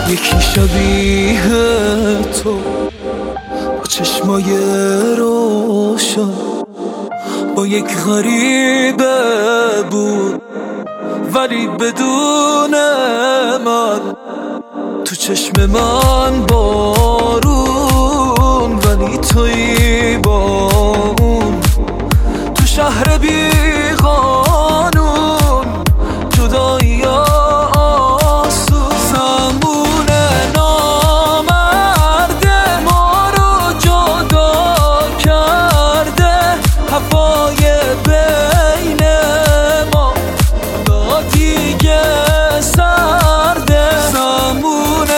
یکی شبیه تو با چشمای روشن، با یک غریبه بود ولی بدون من. تو چشم من بارون ولی تویی با اون. تو شهر بی قانون جدایی آسون. زمون نامرد ما رو جدا کرده، هوای بین ما دیگه سرده. زمون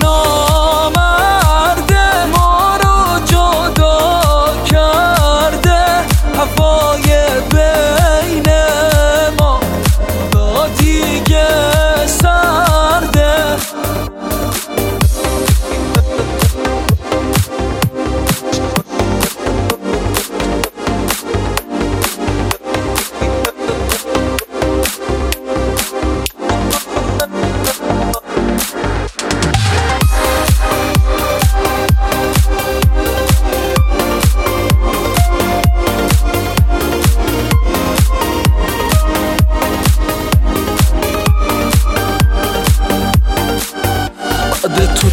نامرد ما رو جدا کرده، هوای بین ما دیگه سرده. تو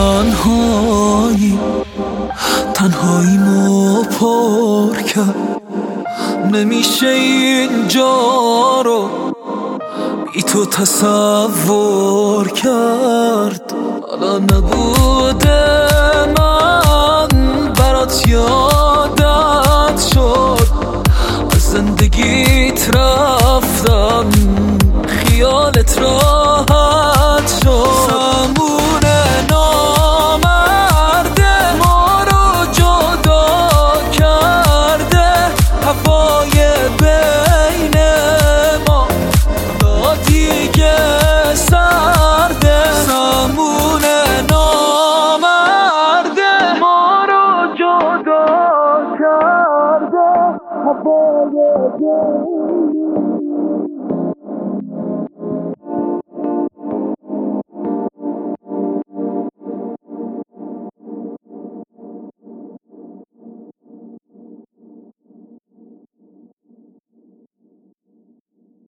تنهایی مو پر کرد. نمیشه اینجا رو بی تو تصور کرد. حالا نبوده من برات یادت شد، از زندگیت رفتم خیالت راحت